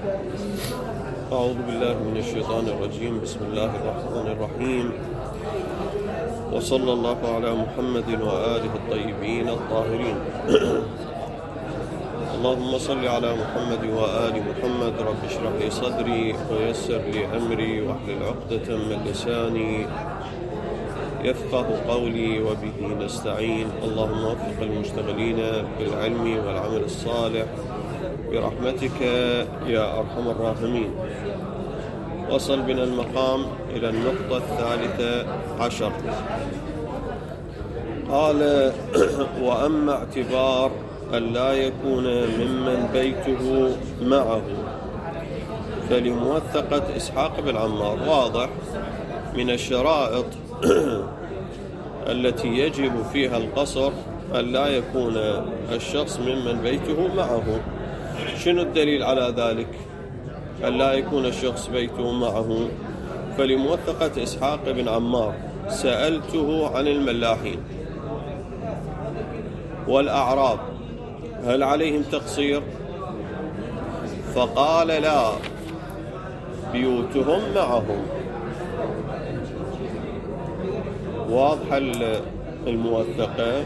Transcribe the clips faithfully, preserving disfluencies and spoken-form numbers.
أعوذ بالله من الشيطان الرجيم. بسم الله الرحمن الرحيم، وصلى الله على محمد وآله الطيبين الطاهرين. اللهم صل على محمد وآل محمد. رب اشرح لي صدري ويسر لي أمري واحلل عقدة من لساني يفقه قولي وبه نستعين. اللهم وفق المشتغلين بالعلم والعمل الصالح برحمتك يا أرحم الراحمين. وصل بنا المقام إلى النقطة الثالثة عشر. قال: وأما اعتبار أن لا يكون ممن بيته معه فلموثقة إسحاق بن عمار. واضح من الشرائط التي يجب فيها القصر أن لا يكون الشخص ممن بيته معه. شنو الدليل على ذلك أن لا يكون الشخص بيته معه؟ فلموثقة إسحاق بن عمار: سألته عن الملاحين والأعراب هل عليهم تقصير؟ فقال: لا، بيوتهم معهم. واضحة الموثقة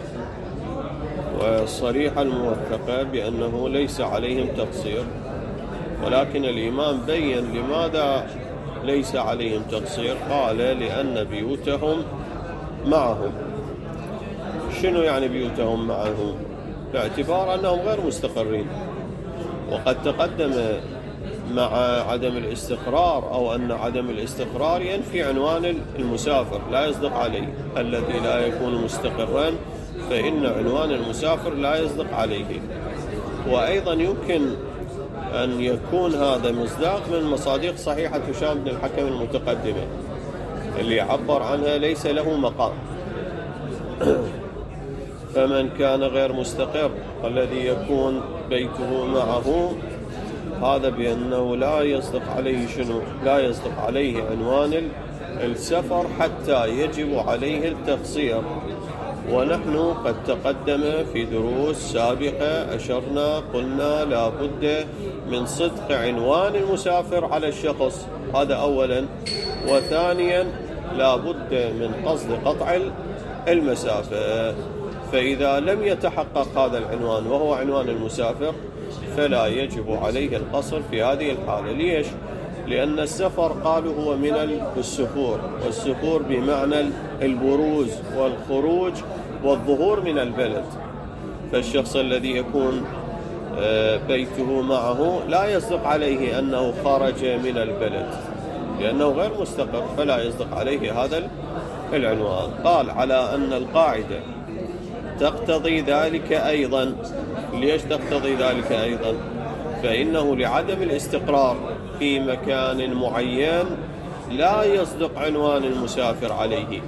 وصريحة الموثقة بأنه ليس عليهم تقصير، ولكن الإمام بيّن لماذا ليس عليهم تقصير. قال: لأن بيوتهم معهم. شنو يعني بيوتهم معهم؟ باعتبار أنهم غير مستقرين، وقد تقدم مع عدم الاستقرار أو أن عدم الاستقرار ينفي عنوان المسافر، لا يصدق عليه. الذي لا يكون مستقرا فإن عنوان المسافر لا يصدق عليه. وأيضا يمكن أن يكون هذا مصداق من مصادق صحيحة هشام بن الحكم المتقدمة اللي عبر عنها ليس له مقام. فمن كان غير مستقر الذي يكون بيته معه، هذا بأنه لا يصدق عليه شنو؟ لا يصدق عليه عنوان السفر حتى يجب عليه التقصير. ونحن قد تقدم في دروس سابقة أشرنا قلنا لا بد من صدق عنوان المسافر على الشخص، هذا أولا. وثانيا لا بد من قصد قطع المسافة. فإذا لم يتحقق هذا العنوان وهو عنوان المسافر فلا يجب عليه القصر في هذه الحالة. ليش؟ لأن السفر قالوا هو من السفور، والسفور بمعنى البروز والخروج والظهور من البلد. فالشخص الذي يكون بيته معه لا يصدق عليه أنه خرج من البلد لأنه غير مستقر، فلا يصدق عليه هذا العنوان. قال: على أن القاعدة تقتضي ذلك أيضا. ليش تقتضي ذلك أيضا؟ فإنه لعدم الاستقرار في مكان معين لا يصدق عنوان المسافر عليه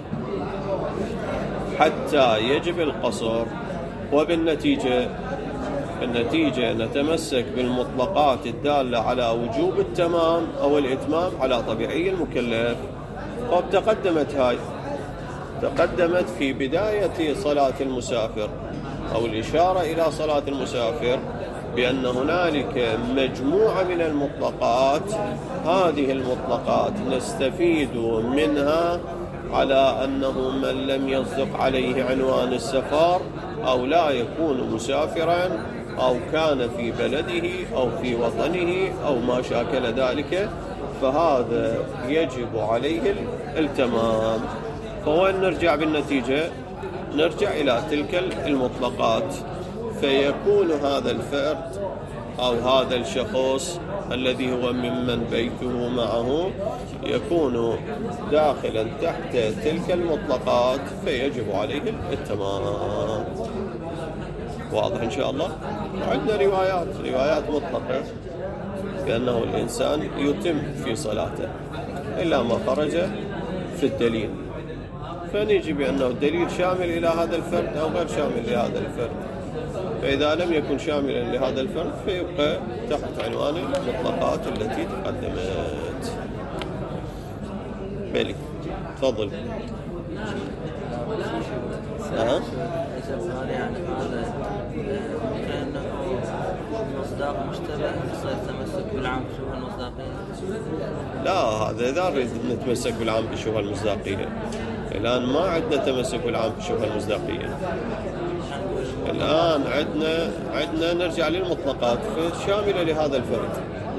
حتى يجب القصر. وبالنتيجة بالنتيجة نتمسك بالمطلقات الدالة على وجوب التمام أو الإتمام على طبيعي المكلف. وتقدمت هاي تقدمت في بداية صلاة المسافر أو الإشارة إلى صلاة المسافر بأن هنالك مجموعة من المطلقات. هذه المطلقات نستفيد منها على أنه من لم يصدق عليه عنوان السفر أو لا يكون مسافرا أو كان في بلده أو في وطنه أو ما شاكل ذلك، فهذا يجب عليه التمام. فوين نرجع بالنتيجة؟ نرجع إلى تلك المطلقات، فيكون هذا الفرد أو هذا الشخص الذي هو ممن بيته معه يكون داخلا تحت تلك المطلقات، فيجب عليه التمام. واضح إن شاء الله؟ عندنا روايات روايات مطلقة بأنه الإنسان يتم في صلاته إلا ما خرج في الدليل، فنيجي بأنه الدليل شامل إلى هذا الفرد أو غير شامل لهذا الفرد. فإذا لم يكن شاملا لهذا الفرد فيبقى تحت عنوان المطلقات التي تقدمت. بلي تفضل. أه؟ يعني هذا كأنه مصداق مشتبه يصير تمسك بالعام بشبه المصداقية؟ لا، هذا إذا نريد نتمسك بالعام بشبه المصداقية. الآن ما عندنا تمسك بالعام بشبه المصداقية. الآن عندنا عندنا نرجع للمطلقات شاملة لهذا الفرد.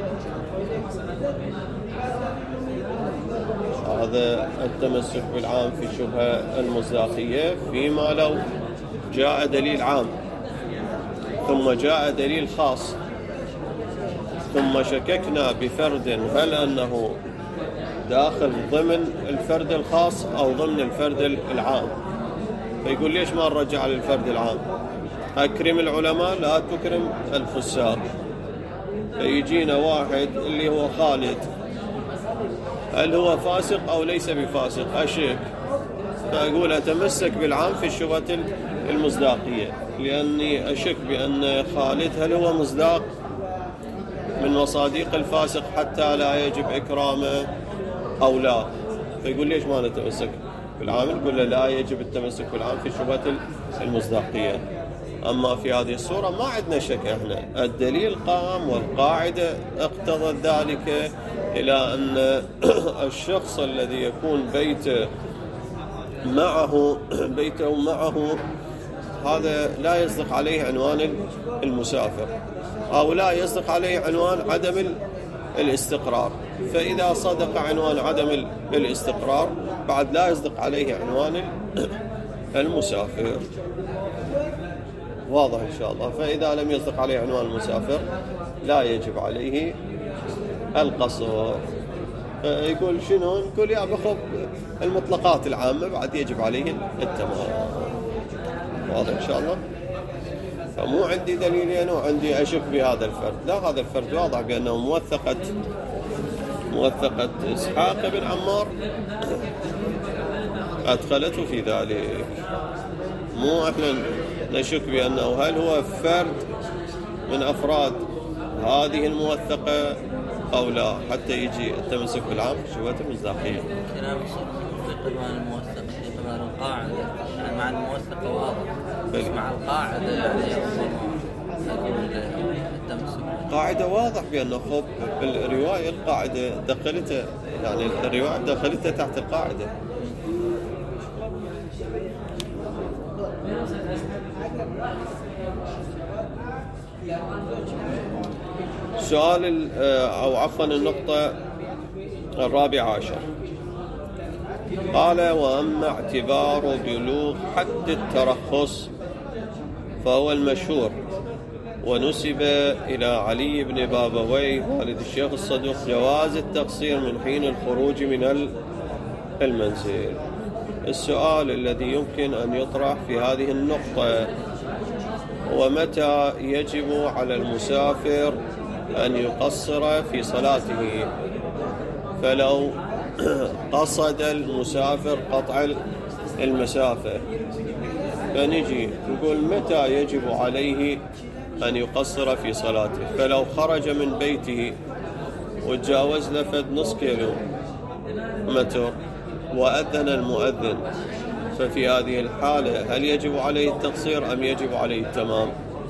هذا التمسك بالعام في شبه المصداقية فيما لو جاء دليل عام ثم جاء دليل خاص ثم شككنا بفرد هل أنه داخل ضمن الفرد الخاص أو ضمن الفرد العام، فيقول ليش ما نرجع للفرد العام؟ أكرم العلماء لا تكرم الفساق. فيجينا واحد اللي هو خالد، هل هو فاسق أو ليس بفاسق؟ أشك، فأقول أتمسك بالعام في الشبهة المصداقية، لأني أشك بأن خالد هل هو مصداق من مصاديق الفاسق حتى لا يجب إكرامه أو لا. فيقول ليش ما نتمسك بالعام؟ نقول له لا يجب التمسك بالعام في الشبهة المصداقية. أما في هذه الصورة ما عندنا شك، إحنا الدليل قام والقاعدة اقتضت ذلك إلى أن الشخص الذي يكون بيته معه بيته معه هذا لا يصدق عليه عنوان المسافر، أو لا يصدق عليه عنوان عدم الاستقرار. فإذا صدق عنوان عدم الاستقرار بعد لا يصدق عليه عنوان المسافر. واضح إن شاء الله. فإذا لم يصدق عليه عنوان المسافر لا يجب عليه القصر. يقول شنو؟ نقول يا بخب المطلقات العامة بعد يجب عليه التمام. واضح إن شاء الله. فمو عندي دليلين وعندي أشك بهذا الفرد، لا، هذا الفرد واضح بأنه موثقة موثقة إسحاق بن عمار أدخلته في ذلك. مو احنا نشك بأنه هل هو فرد من أفراد هذه الموثقة أو لا، حتى يجي التمسك بالعام شبهة المصداقية. كلام في قضمان الموثقة في قضاء القاعدة يعني مع الموثقة واضح، بس مع القاعدة يعني التمسك قاعدة واضح بأنه خب بالرواية القاعدة دخلتها، يعني الرواية دخلتها تحت القاعدة. سؤال أو عفوا النقطة الرابعة عشر، قال وأما اعتبار بلوغ حد الترخص فهو المشهور، ونسب إلى علي بن بابويه والد الشيخ الصدوق جواز التقصير من حين الخروج من المنزل. السؤال الذي يمكن أن يطرح في هذه النقطة هو متى يجب على المسافر أن يقصر في صلاته؟ فلو قصد المسافر قطع المسافة فنجي نقول متى يجب عليه أن يقصر في صلاته؟ فلو خرج من بيته وتجاوز لفد نص كيلو متر وأذن المؤذن، ففي هذه الحالة هل يجب عليه التقصير أم يجب عليه التمام؟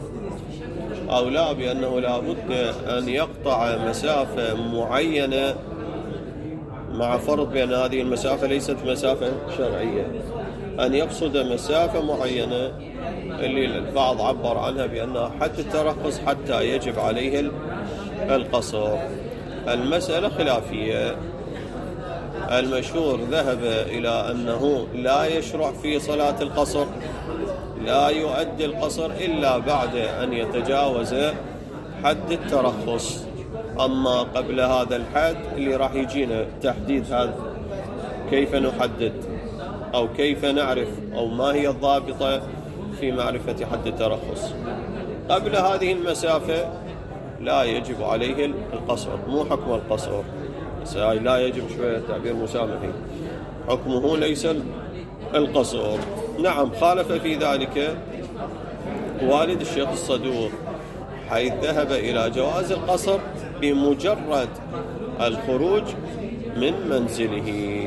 أو لا، بأنه لا بد أن يقطع مسافة معينة، مع فرض بأن هذه المسافة ليست مسافة شرعية، أن يقصد مسافة معينة اللي البعض عبر عنها بأنها حد الترخص حتى يجب عليه القصر. المسألة خلافية. المشهور ذهب إلى أنه لا يشرع في صلاة القصر، لا يؤدي القصر إلا بعد أن يتجاوز حد الترخص. أما قبل هذا الحد اللي راح يجينا تحديد هذا، كيف نحدد أو كيف نعرف أو ما هي الضابطة في معرفة حد الترخص؟ قبل هذه المسافة لا يجب عليه القصر، مو حكم القصر، لا يجب، شوية تعبير مسامحي، حكمه ليس القصر. نعم، خالف في ذلك والد الشيخ الصدوق، حيث ذهب إلى جواز القصر بمجرد الخروج من منزله.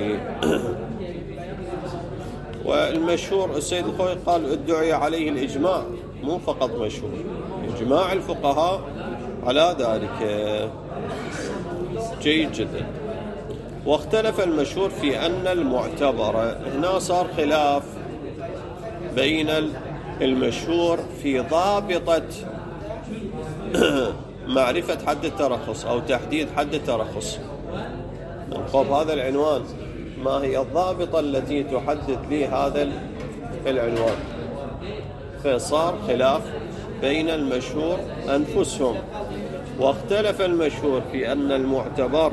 والمشهور السيد الخوي قال ادعي عليه الإجماع، مو فقط مشهور، إجماع الفقهاء على ذلك. جيد جدا. واختلف المشهور في أن المعتبر، هنا صار خلاف بين المشهور في ضابطة معرفة حد الترخص أو تحديد حد الترخص. خب هذا العنوان ما هي الضابطة التي تحدد لي هذا العنوان؟ فصار خلاف بين المشهور أنفسهم. واختلف المشهور في أن المعتبر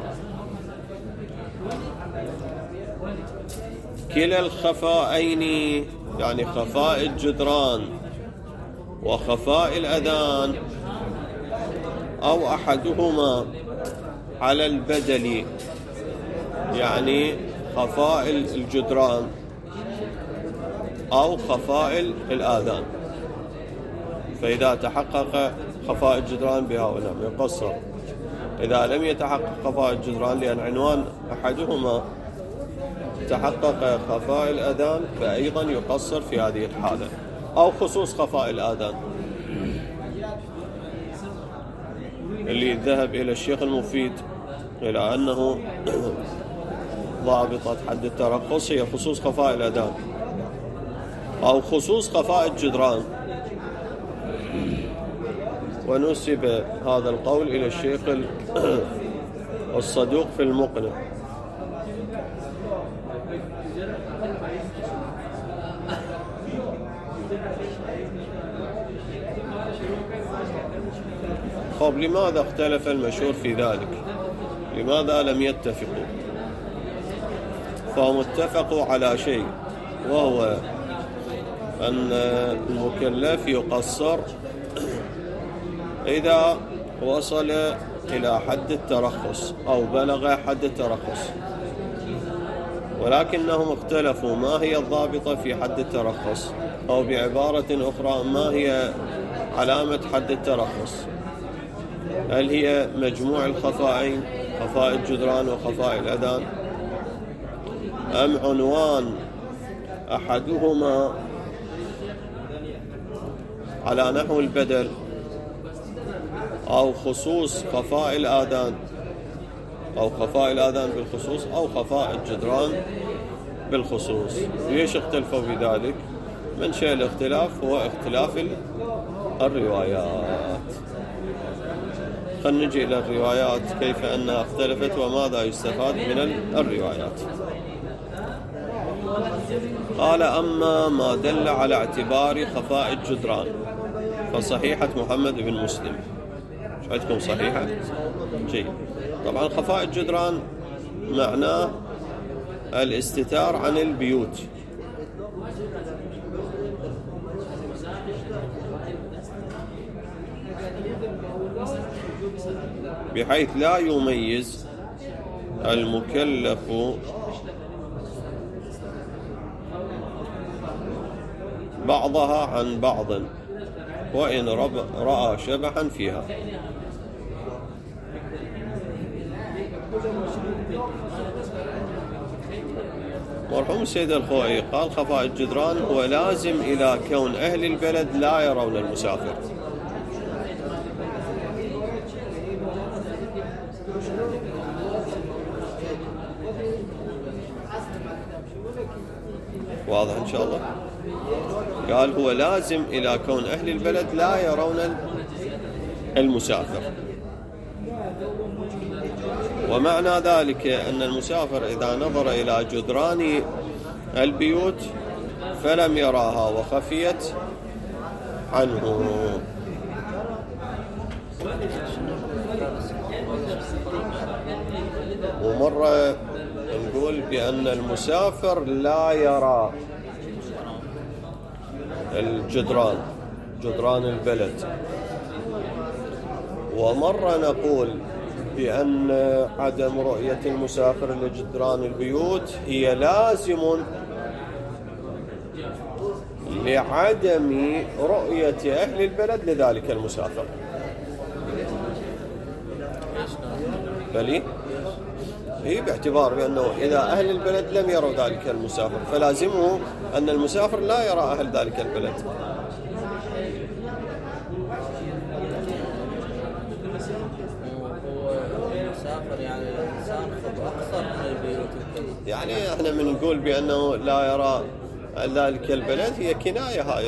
كلا الخفائين، يعني خفاء الجدران وخفاء الأذان، أو أحدهما على البدل، يعني خفاء الجدران أو خفاء الآذان. فإذا تحقق خفاء الجدران بهؤلاء يقصر، إذا لم يتحقق خفاء الجدران لأن عنوان أحدهما تحقق خفاء الأذان فأيضا يقصر في هذه الحالة، أو خصوص خفاء الآذان اللي ذهب إلى الشيخ المفيد إلى أنه ضابطة حد الترخص هي خصوص خفاء الأذان أو خصوص خفاء الجدران. ونسب هذا القول إلى الشيخ الصدوق في المقنع. طب لماذا اختلف المشهور في ذلك؟ لماذا لم يتفقوا؟ فهم اتفقوا على شيء، وهو أن المكلف يقصر إذا وصل إلى حد الترخص أو بلغ حد الترخص، ولكنهم اختلفوا ما هي الضابطة في حد الترخص، أو بعبارة أخرى ما هي علامة حد الترخص؟ هل هي مجموع الخفائين، خفاء الجدران وخفاء الأذان، أم عنوان أحدهما على نحو البدل، أو خصوص خفاء الآذان أو خفاء الآذان بالخصوص، أو خفاء الجدران بالخصوص؟ ليش اختلفوا بذلك؟ من شيء الاختلاف هو اختلاف الروايات. خلينا نجي إلى الروايات كيف أنها اختلفت وماذا يستفاد من الروايات. قال: أما ما دل على اعتبار خفاء الجدران فصحيحة محمد بن مسلم. شو عندكم صحيحة؟ جيد. طبعا خفاء الجدران معناه الاستتار عن البيوت، بحيث لا يميز المكلف بعضها عن بعض وإن رأى شبحا فيها. مرحوم السيد الخوئي قال: خفاء الجدران هو لازم إلى كون أهل البلد لا يرون المسافر. واضح إن شاء الله؟ قال هو لازم إلى كون أهل البلد لا يرون المسافر، ومعنى ذلك أن المسافر إذا نظر إلى جدران البيوت فلم يراها وخفيت عنه. ومرة نقول بأن المسافر لا يرى الجدران، جدران البلد، ومرة نقول بأن عدم رؤية المسافر لجدران البيوت هي لازم لعدم رؤية أهل البلد لذلك المسافر. بلي هي باعتبار بأنه إذا أهل البلد لم يروا ذلك المسافر فلازمه أن المسافر لا يرى أهل ذلك البلد. المسافر يعني الإنسان خب أكثر من البيوت وكذا. يعني احنا من نقول بأنه لا يرى ذلك البلد هي كناية هاي.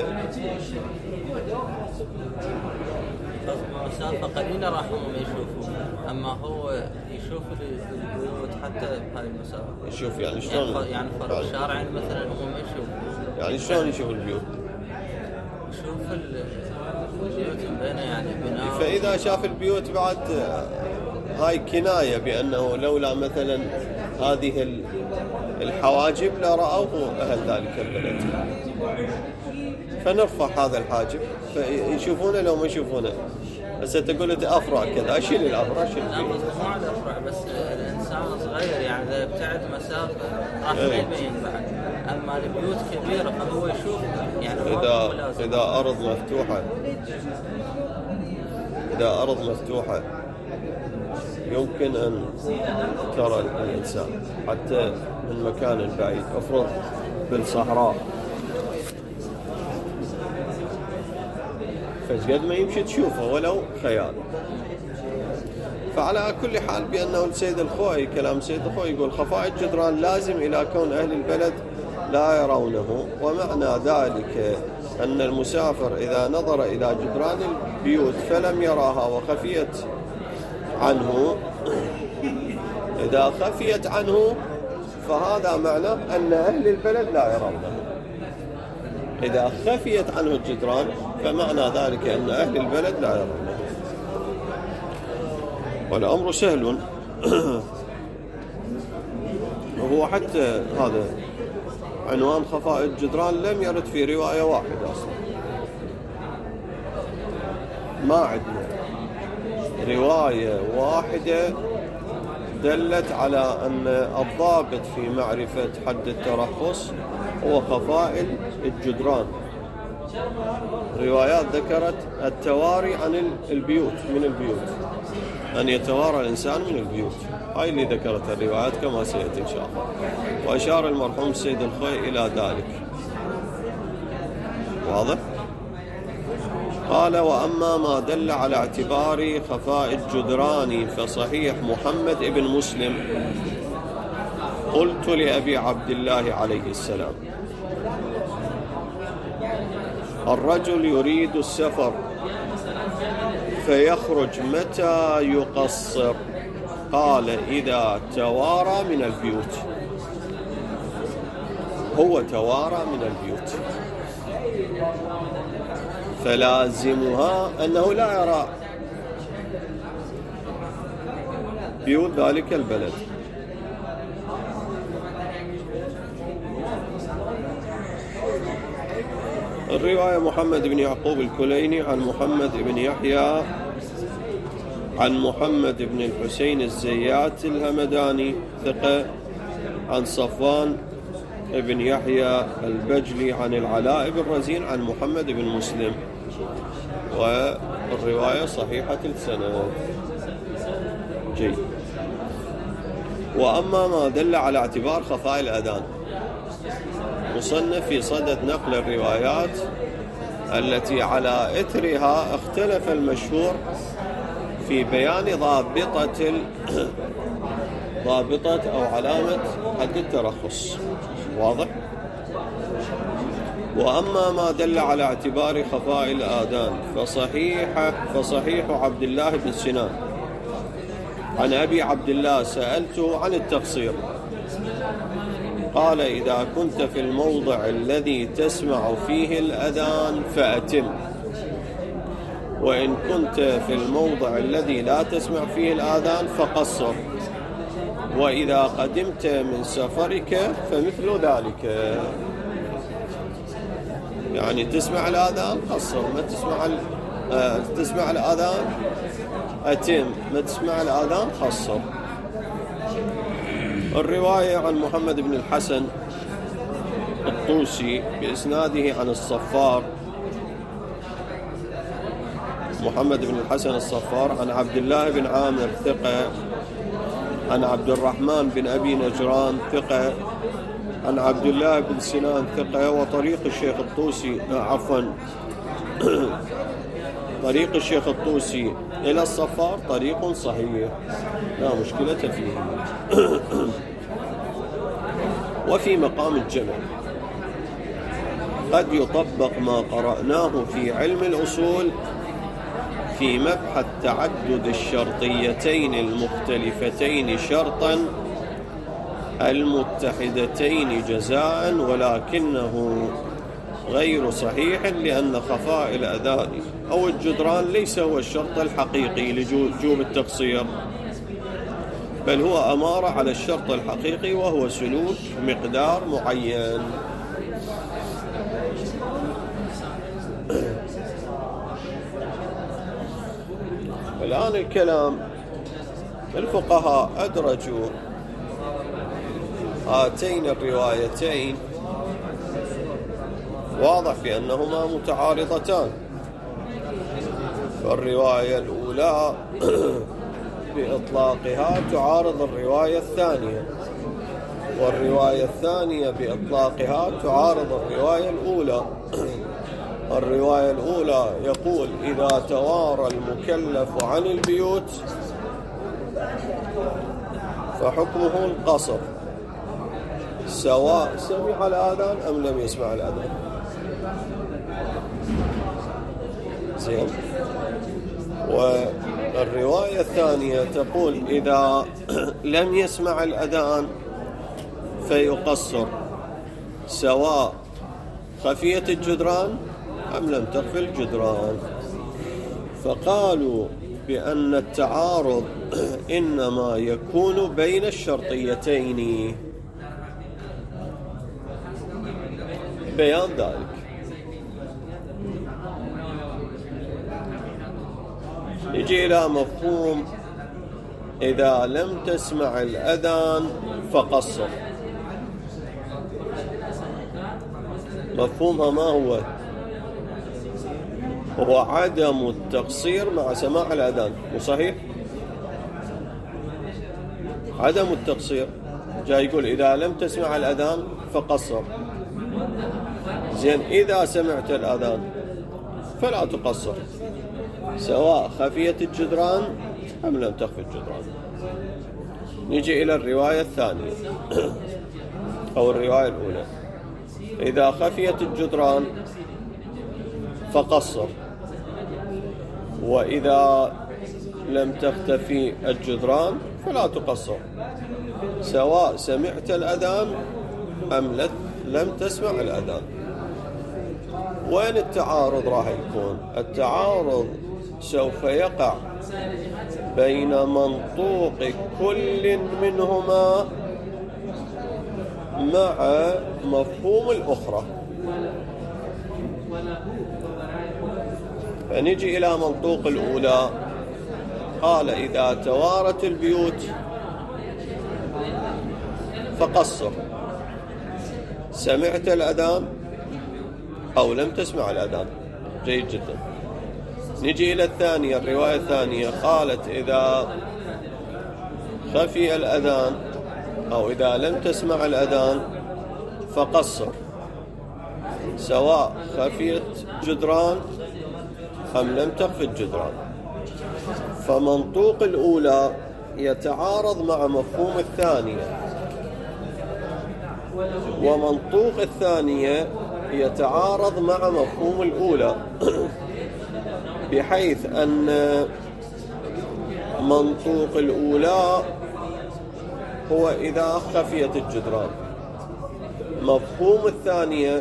مسافة قليلة راح هم يشوفوا، أما هو يشوف البيوت حتى بهاي المسافة. يشوف يعني شلون؟ يعني فرق يعني شارع مثلا هم ما يشوفوا. يعني شلون يشوف البيوت؟ يشوف البيوت بينه يعني بناء. فإذا شاف البيوت بعد هاي كناية بأنه لولا مثلا هذه الحواجب لرأوه أهل ذلك البلد، فنرفع هذا الحاجب فيشوفونه لو ما يشوفونه. بس تقول انت افرع كذا، اشيل الافرع شيل. لا بس مو على الافرع، بس الانسان صغير يعني اذا ابتعد مسافه راح ما يبين بعد. اما البيوت كبيره فهو يشوف يعني. اذا اذا ارض مفتوحه اذا ارض مفتوحه يمكن ان ترى الانسان حتى من مكان بعيد. افرض بالصحراء فقد ما يمشي تشوفه ولو خيال. فعلى كل حال بأنه السيد الخوئي كلام السيد الخوئي يقول خفاء الجدران لازم إلى كون أهل البلد لا يرونه، ومعنى ذلك أن المسافر إذا نظر إلى جدران البيوت فلم يراها وخفيت عنه، إذا خفيت عنه فهذا معنى أن أهل البلد لا يرونه. إذا خفيت عنه الجدران فمعنى ذلك أن أهل البلد لا يرونه. والأمر سهل. وهو حتى هذا عنوان خفاء الجدران لم يرد في رواية واحدة أصلا. ما عندنا رواية واحدة دلت على أن الضابط في معرفة حد الترخص هو خفاء الجدران. روايات ذكرت التواري عن البيوت، من البيوت، أن يتوارى الإنسان من البيوت. هاي اللي ذكرتها الروايات كما سيأتي إن شاء الله. وأشار المرحوم السيد الخوئي إلى ذلك. واضح؟ قال وأما ما دل على اعتبار خفاء الجدران فصحيح محمد ابن مسلم. قلت لأبي عبد الله عليه السلام الرجل يريد السفر فيخرج متى يقصر؟ قال إذا توارى من البيوت. هو توارى من البيوت فلازمها أنه لا يرى بيوت ذلك البلد. الرواية محمد بن يعقوب الكليني عن محمد بن يحيى عن محمد بن الحسين الزيات الهمداني ثقة عن صفوان بن يحيى البجلي عن العلاء بن رزين عن محمد بن مسلم، والرواية صحيحة السند. جيد. وأما ما دل على اعتبار خفاء الأذان، مصنف في صدد نقل الروايات التي على إثرها اختلف المشهور في بيان ضابطة ضابطة أو علامة حد الترخص. واضح؟ وأما ما دل على اعتبار خفاء الآذان فصحيح فصحيح عبد الله بن سنان عن أبي عبد الله سألته عن التقصير قال إذا كنت في الموضع الذي تسمع فيه الأذان فأتم، وإن كنت في الموضع الذي لا تسمع فيه الآذان فقصر، وإذا قدمت من سفرك فمثل ذلك. يعني تسمع الآذان قصر، ما تسمع آه تسمع الآذان أتم، ما تسمع الآذان قصر. الرواية عن محمد بن الحسن الطوسي بإسناده عن الصفار محمد بن الحسن الصفار عن عبد الله بن عامر ثقة عن عبد الرحمن بن أبي نجران ثقة عن عبد الله بن سنان ثقة. وطريق الشيخ الطوسي عفوا طريق الشيخ الطوسي إلى الصفار طريق صحيح لا مشكلة فيه. وفي مقام الجمع قد يطبق ما قرأناه في علم الأصول في مبحث تعدد الشرطيتين المختلفتين شرطا المتحدتين جزاء، ولكنه غير صحيح لأن خفاء الأداء أو الجدران ليس هو الشرط الحقيقي لوجوب التقصير، بل هو أمارة على الشرط الحقيقي وهو سلوك مقدار معين. الآن الكلام الفقهاء أدرجوا هاتين الروايتين، واضح في أنهما متعارضتان. فالرواية الأولى بإطلاقها تعارض الرواية الثانية، والرواية الثانية بإطلاقها تعارض الرواية الأولى. الرواية الأولى يقول إذا توارى المكلف عن البيوت فحكمه القصر سواء سمع الآذان أم لم يسمع الآذان. زين. والرواية الثانية تقول إذا لم يسمع الأذان فيقصر سواء خفيت الجدران أم لم تخفي الجدران. فقالوا بأن التعارض إنما يكون بين الشرطيتين. بيان ذلك يجي إلى مفهوم إذا لم تسمع الأذان فقصر. مفهومها ما هو؟ هو عدم التقصير مع سماع الأذان، وصحيح عدم التقصير. جاي يقول إذا لم تسمع الأذان فقصر. زين، إذا سمعت الأذان فلا تقصر سواء خفيت الجدران أم لم تخفي الجدران. نجي إلى الرواية الثانية أو الرواية الأولى، إذا خفيت الجدران فقصر، وإذا لم تختفي الجدران فلا تقصر سواء سمعت الأذان أم لم تسمع الأذان. وين التعارض راح يكون؟ التعارض سوف يقع بين منطوق كل منهما مع مفهوم الأخرى. فنجي إلى منطوق الأولى، قال إذا توارت البيوت فقصر سمعت الأذان أو لم تسمع الأذان. جيد جدا. نجي إلى الثانية، الرواية الثانية قالت إذا خفي الأذان أو إذا لم تسمع الأذان فقصر سواء خفيت جدران أم لم تخفي الجدران. فمنطوق الأولى يتعارض مع مفهوم الثانية، ومنطوق الثانية يتعارض مع مفهوم الأولى، بحيث أن منطوق الأولى هو إذا خفيت الجدران، مفهوم الثانية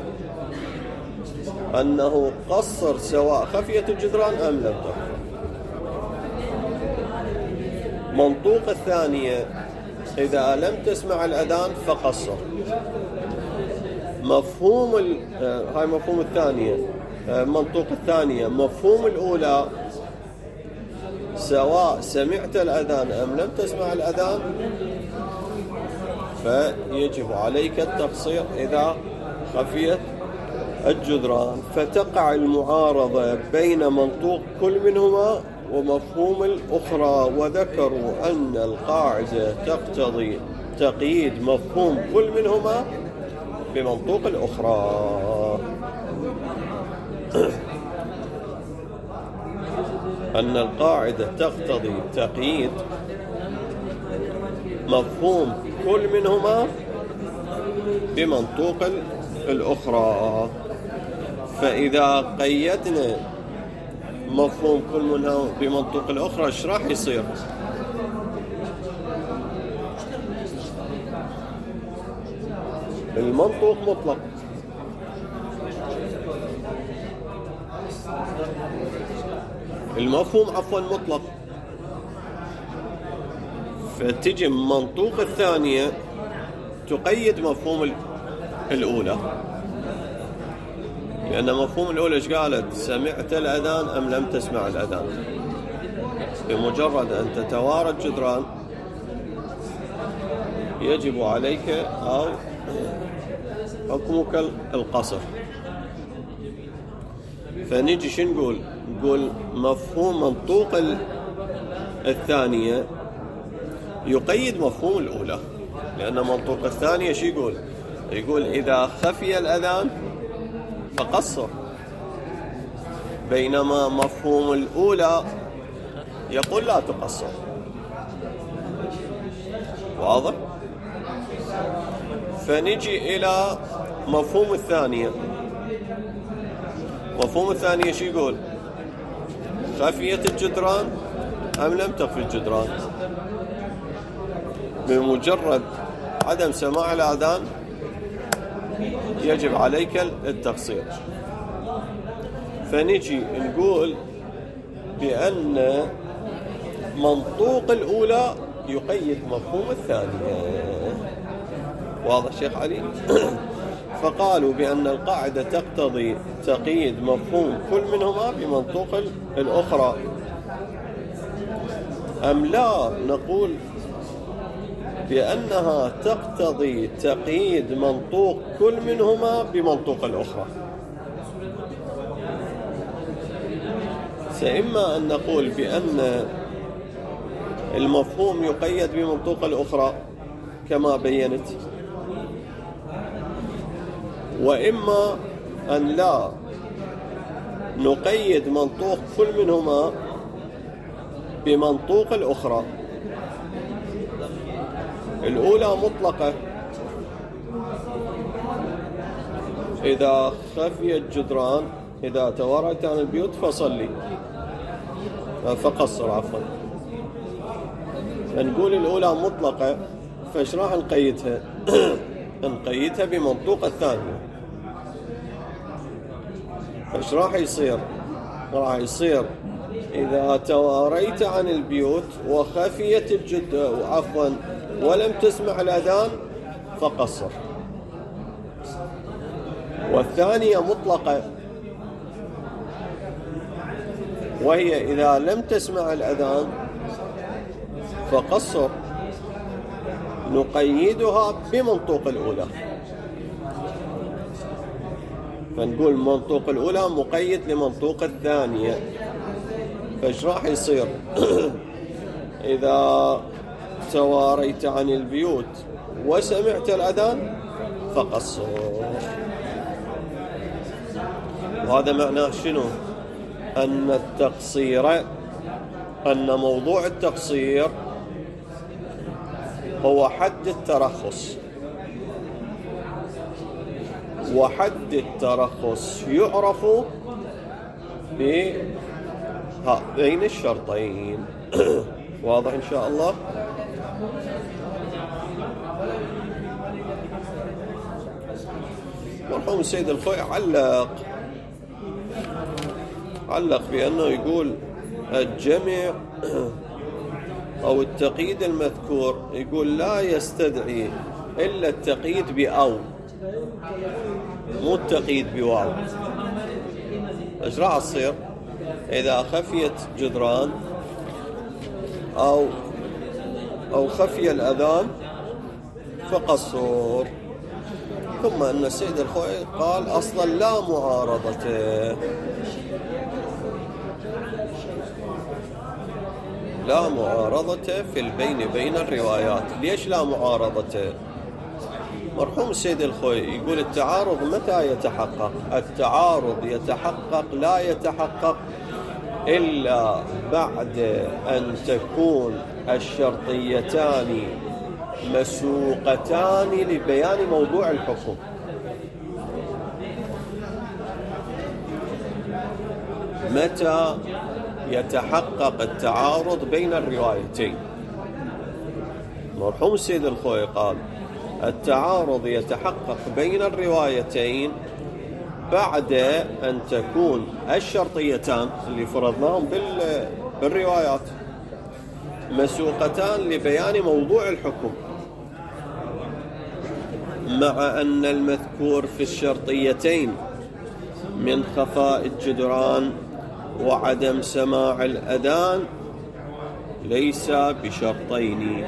أنه قصر سواء خفيت الجدران أم لم تخفي. منطوق الثانية إذا لم تسمع الأذان فقصر. مفهوم ال... هاي مفهوم الثانية. منطوق الثانية مفهوم الأولى سواء سمعت الأذان أم لم تسمع الأذان فيجب عليك التقصير إذا خفيت الجدران. فتقع المعارضة بين منطوق كل منهما ومفهوم الأخرى. وذكروا أن القاعدة تقتضي تقييد مفهوم كل منهما بمنطوق الأخرى. أن القاعدة تقتضي تقييد مفهوم كل منهما بمنطوق الأخرى. فإذا قيدنا مفهوم كل منها بمنطوق الأخرى ايش راح يصير؟ المنطوق مطلق، المفهوم عفوا مطلق، فتجي منطوق الثانية تقيد مفهوم الأولى، لأن مفهوم الأولى ايش قالت؟ سمعت الأذان أم لم تسمع الأذان؟ بمجرد أن تتوارى الجدران يجب عليك أو حكمك القصر. فنيجي شو نقول؟ نقول مفهوم منطوق الثانية يقيد مفهوم الأولى، لأن منطوق الثانية شو يقول؟ يقول إذا خفي الأذان فقصر، بينما مفهوم الأولى يقول لا تقصر. واضح؟ فنجي إلى مفهوم الثانية. مفهوم الثانية شو يقول؟ خفيت الجدران أم لم تخفي الجدران؟ بمجرد عدم سماع الأذان يجب عليك التقصير. فنجي نقول بأن منطوق الأولى يقيد مفهوم الثانية. واضح شيخ علي؟ فقالوا بأن القاعدة تقتضي تقييد مفهوم كل منهما بمنطوق الأخرى. أم لا نقول بأنها تقتضي تقييد منطوق كل منهما بمنطوق الأخرى. فإما أن نقول بأن المفهوم يقيد بمنطوق الأخرى كما بينت، وإما أن لا نقيد منطوق كل منهما بمنطوق الأخرى. الأولى مطلقة، إذا خفي الجدران إذا توارت عن البيوت فصلي فقصر عفوا. نقول الأولى مطلقة، فايش راح نقيدها؟ نقيدها بمنطوق الثانية. فايش راح يصير؟ راح يصير إذا تواريت عن البيوت وخفيت الجد عفوا ولم تسمع الأذان فقصر. والثانية مطلقة، وهي إذا لم تسمع الأذان فقصر، نقيدها بمنطوق الأولى. فنقول منطوق الأولى مقيد لمنطوق الثانية. فايش راح يصير؟ إذا تواريت عن البيوت وسمعت الأذان فقصر. وهذا معناه شنو؟ أن التقصير أن موضوع التقصير هو حد الترخص، وحد الترخص يعرف بهذين الشرطين. واضح إن شاء الله؟ مرحوم السيد الخوي علق علق بأنه يقول الجمع أو التقييد المذكور يقول لا يستدعي إلا التقييد بأو، مو التقييد بواو. ايش راح تصير؟ إذا خفيت جدران أو أو خفي الأذان فقصر. ثم أن السيد الخوي قال أصلا لا معارضة، لا معارضة في البين بين الروايات. ليش لا معارضة؟ مرحوم السيد الخوي يقول التعارض متى يتحقق؟ التعارض يتحقق لا يتحقق إلا بعد أن تكون الشرطيتان مسوقتان لبيان موضوع الحكم. متى يتحقق التعارض بين الروايتين؟ مرحوم السيد الخوئي قال التعارض يتحقق بين الروايتين بعد أن تكون الشرطيتان اللي فرضناهم بالروايات مسوقتان لبيان موضوع الحكم، مع أن المذكور في الشرطيتين من خفاء الجدران وعدم سماع الأذان ليس بشرطين،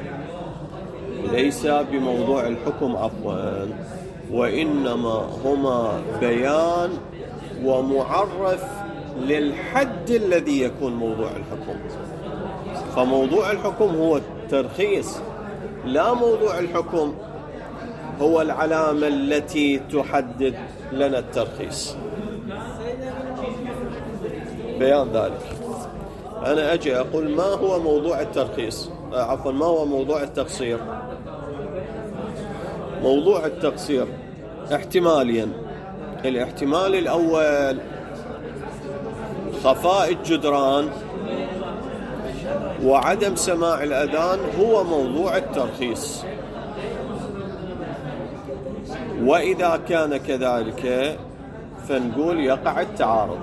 ليس بموضوع الحكم عفوا، وإنما هما بيان ومعرف للحد الذي يكون موضوع الحكم. فموضوع الحكم هو الترخيص، لا موضوع الحكم هو العلامة التي تحدد لنا الترخيص. بيان ذلك أنا أجي أقول ما هو موضوع الترخيص، عفوا ما هو موضوع التقصير. موضوع التقصير احتماليا، الاحتمال الأول خفاء الجدران وعدم سماع الأذان هو موضوع الترخيص. وإذا كان كذلك فنقول يقع التعارض.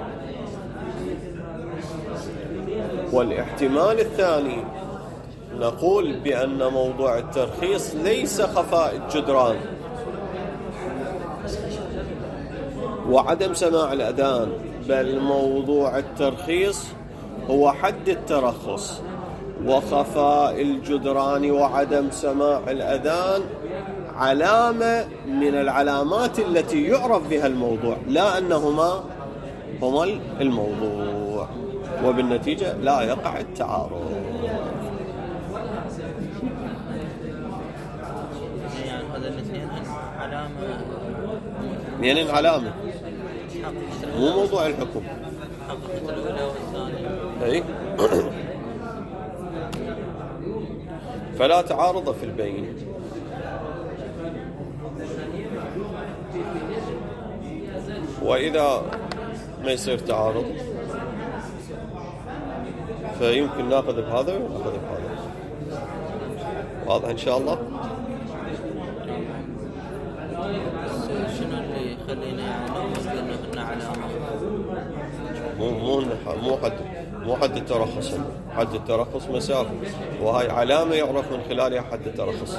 والاحتمال الثاني نقول بأن موضوع الترخيص ليس خفاء الجدران وعدم سماع الأذان، بل موضوع الترخيص هو حد الترخص، وخفاء الجدران وعدم سماع الأذان علامة من العلامات التي يعرف بها الموضوع، لا أنهما هما الموضوع، وبالنتيجة لا يقع التعارض. يعني هذا الاثنين علامة، يعني علامة مو موضوع الحكم. حققت الأولى والثانية. أي فلا تعارض في البين. وإذا ما يصير تعارض فيمكن ناخذ بهذا وناخذ بهذا. واضح إن شاء الله؟ شنو اللي يخلينا يعني نقول بأنه علامة؟ مو مو مو حد مو حد الترخص. حد الترخص مسافة، وهاي علامة يعرف من خلالها حد الترخص.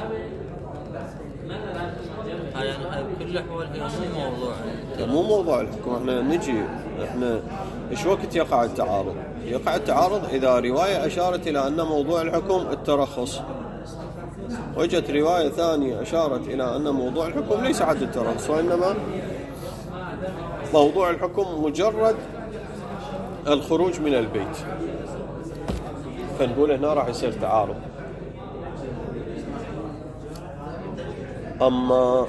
هاي يعني هاي بكل الأحوال هي مو موضوع. مو موضوع الحكم. احنا نجي احنا ايش وقت يقع التعارض؟ يقع التعارض إذا رواية أشارت إلى أن موضوع الحكم الترخص، وجت رواية ثانية أشارت إلى أن موضوع الحكم ليس حد الترخص، وإنما موضوع الحكم مجرد الخروج من البيت، فنقول هنا راح يصير تعارض. أما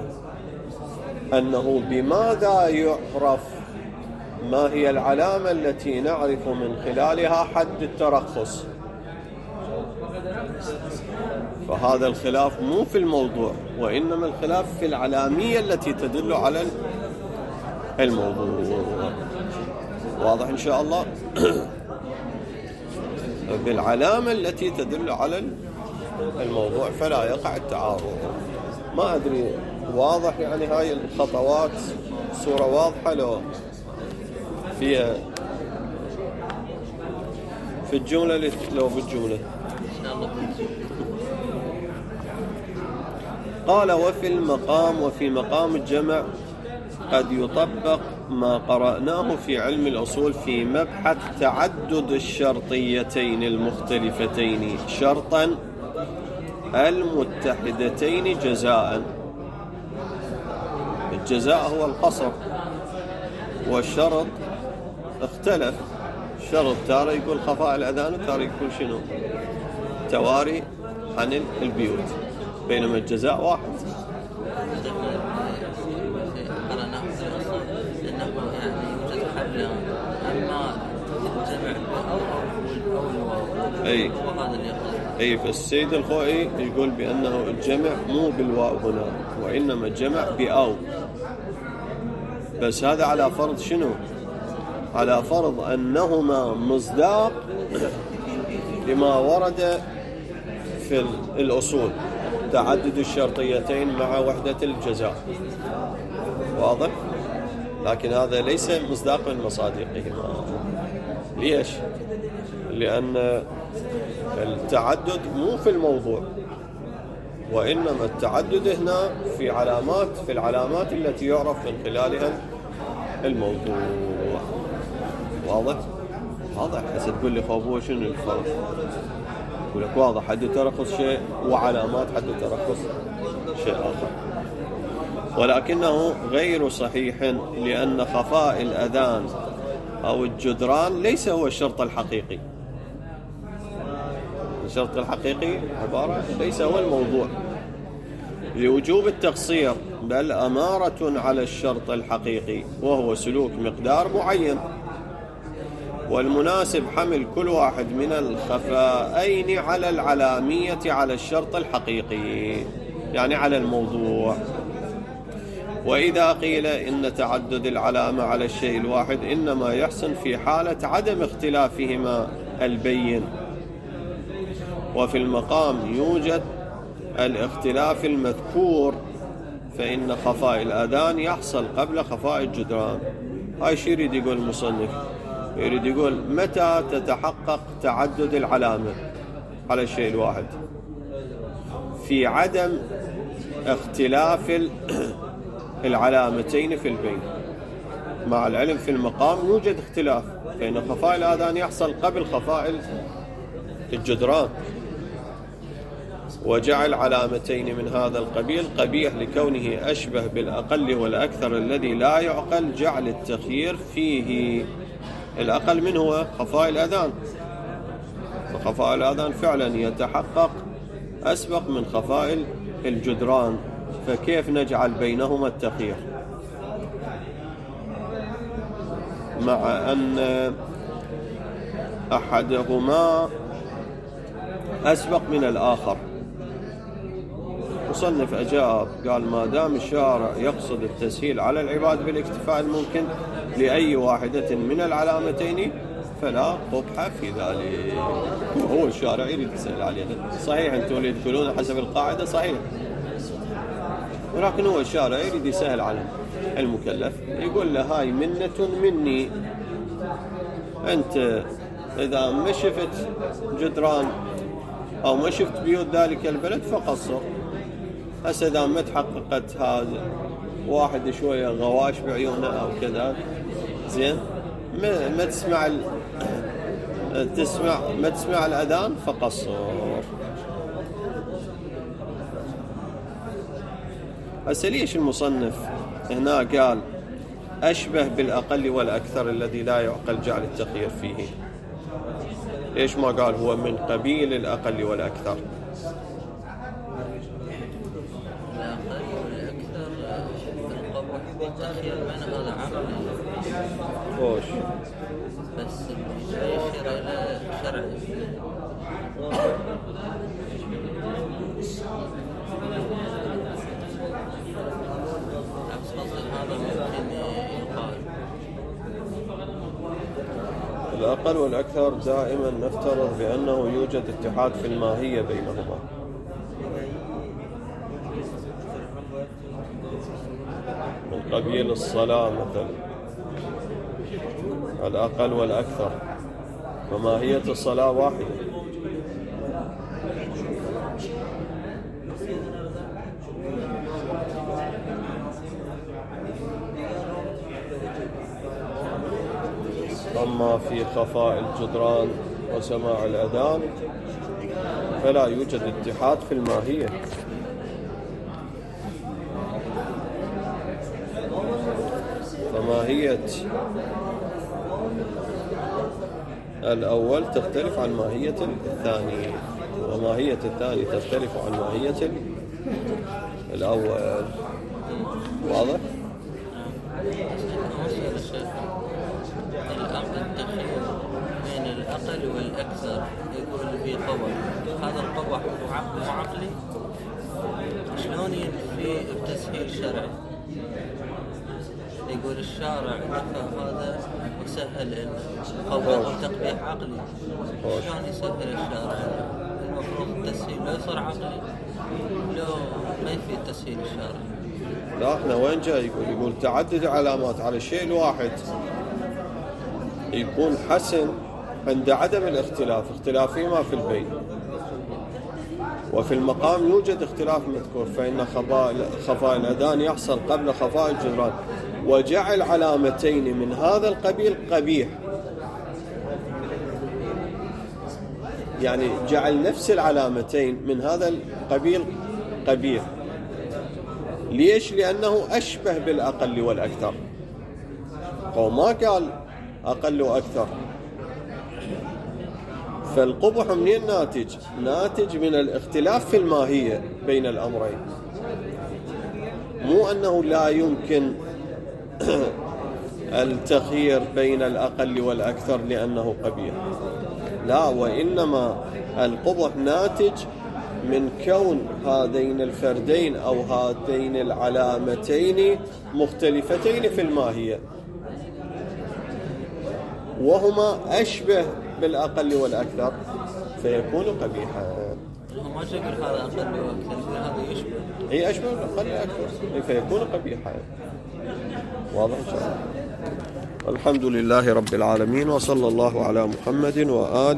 أنه بماذا يعرف، ما هي العلامة التي نعرف من خلالها حد الترخص، فهذا الخلاف مو في الموضوع، وإنما الخلاف في العلامية التي تدل على الموضوع. واضح إن شاء الله؟ بالعلامة التي تدل على الموضوع فلا يقع التعارض. ما أدري واضح يعني هاي الخطوات صورة واضحة لو فيها في الجملة، لو بالجملة قال وفي المقام وفي مقام الجمع قد يطبق ما قرأناه في علم الأصول في مبحث تعدد الشرطيتين المختلفتين شرطا المتحدتين جزاء. الجزاء هو القصر، والشرط اختلف. الشرط تارة يقول خفاء الأذان، وتارة يقول شنو تواري عن البيوت، بينما الجزاء واحد. قرأناه في الأصول إنه يعني يوجد حل، أما أي هو هذا اللي يقصد. أي فالسيد الخوئي يقول بأنه الجمع مو بالواو هنا، وإنما الجمع بأو. بس هذا على فرض شنو؟ على فرض أنهما مصداق لما ورد في الأصول، تعدد الشرطيتين مع وحدة الجزاء. واضح؟ لكن هذا ليس مصداق من مصادقهما. ليش؟ لأن التعدد مو في الموضوع، وإنما التعدد هنا في علامات في العلامات التي يعرف من خلالها الموضوع. واضح؟ واضح. هسه تقول لي خوبوه شنو الفرق؟ يقول لك واضح، حد ترخص شيء وعلامات حد ترخص شيء آخر، ولكنه غير صحيح، لأن خفاء الأذان أو الجدران ليس هو الشرط الحقيقي. الشرط الحقيقي عبارة ليس هو الموضوع لوجوب التقصير، بل أمارة على الشرط الحقيقي، وهو سلوك مقدار معين. والمناسب حمل كل واحد من الخفائين على العلامية على الشرط الحقيقي، يعني على الموضوع. وإذا قيل إن تعدد العلامة على الشيء الواحد إنما يحسن في حالة عدم اختلافهما البين، وفي المقام يوجد الاختلاف المذكور، فإن خفاء الأذان يحصل قبل خفاء الجدران. هاي شي يريد يقول المصنف؟ يريد يقول متى تتحقق تعدد العلامة على الشيء الواحد؟ في عدم اختلاف العلامتين في البين. مع العلم في المقام يوجد اختلاف، فإن خفاء الآذان يحصل قبل خفاء الجدران. وجعل علامتين من هذا القبيل قبيح لكونه أشبه بالأقل والأكثر الذي لا يعقل جعل التخيير فيه. الأقل منه هو خفاء الأذان، فخفاء الأذان فعلا يتحقق أسبق من خفاء الجدران، فكيف نجعل بينهما التخيير مع أن أحدهما أسبق من الآخر؟ مصنف أجاب قال ما دام الشارع يقصد التسهيل على العباد بالاكتفاء الممكن لأي واحدة من العلامتين فلا قبح في ذلك. هو الشارع يريد يسهل علينا، صحيح أنتم اللي تقولون حسب القاعدة صحيح، ولكن هو الشارع يريد يسهل على المكلف، يقول له هاي منة مني، أنت إذا ما شفت جدران أو ما شفت بيوت ذلك البلد فقصر. هسه إذا ما تحققت هذا واحد شوية غواش بعيونه أو كذا زين، ما, ما تسمع ال... تسمع ما تسمع الأذان فقصر. هسه ليش المصنف هنا قال أشبه بالأقل والأكثر الذي لا يعقل جعل التخيير فيه؟ ليش ما قال هو من قبيل الأقل والأكثر؟ الأقل والأكثر القبح والتخيير بين هذا عمل خوش، بس يشير إلى شرع. الأقل والأكثر دائما نفترض بأنه يوجد اتحاد في الماهية بينهما، من قبيل الصلاة مثلا الأقل والأكثر، وماهية الصلاة واحدة. أما في خفاء الجدران وسماع الأذان فلا يوجد اتحاد في الماهية، فماهية الأول تختلف عن ماهية الثاني، وماهية الثاني تختلف عن ماهية الأول. واضح؟ الأمر التخيير بين الأقل والأكثر يقول في قبح، هذا القبح مو عقلي، شلون ينفي بتسهيل شرعي؟ يقول الشارع نفى هذا وسهل لنا، قبح وتقبيح عقلي، شلون يسهل الشارع؟ المفروض التسهيل لو يصير عقلي، لو ما يفيد تسهيل الشارع. لا احنا وين جاي يقول يقول تعدد علامات على الشيء الواحد يكون حسن عند عدم الاختلاف، اختلاف فيما في البين، وفي المقام يوجد اختلاف مذكور، فإن خفاء الأذان يحصل قبل خفاء الجدران، وجعل علامتين من هذا القبيل قبيح، يعني جعل نفس العلامتين من هذا القبيل قبيح. ليش؟ لأنه أشبه بالأقل والأكثر، هو ما قال أقل وأكثر. فالقبح منين ناتج؟ ناتج من الاختلاف في الماهية بين الأمرين، مو أنه لا يمكن التخيير بين الأقل والأكثر لأنه قبيح، لا، وإنما القبح ناتج من كون هذين الفردين أو هاتين العلامتين مختلفتين في الماهية، وهما أشبه بالأقل والأكثر فيكون قبيحا. هو ما يقول هذا أقل وأكثر، هذا يشبه، هي أشبه بالأقل والأكثر فيكون قبيحا. واضح إن شاء الله. الحمد لله رب العالمين، وصلى الله على محمد وآله.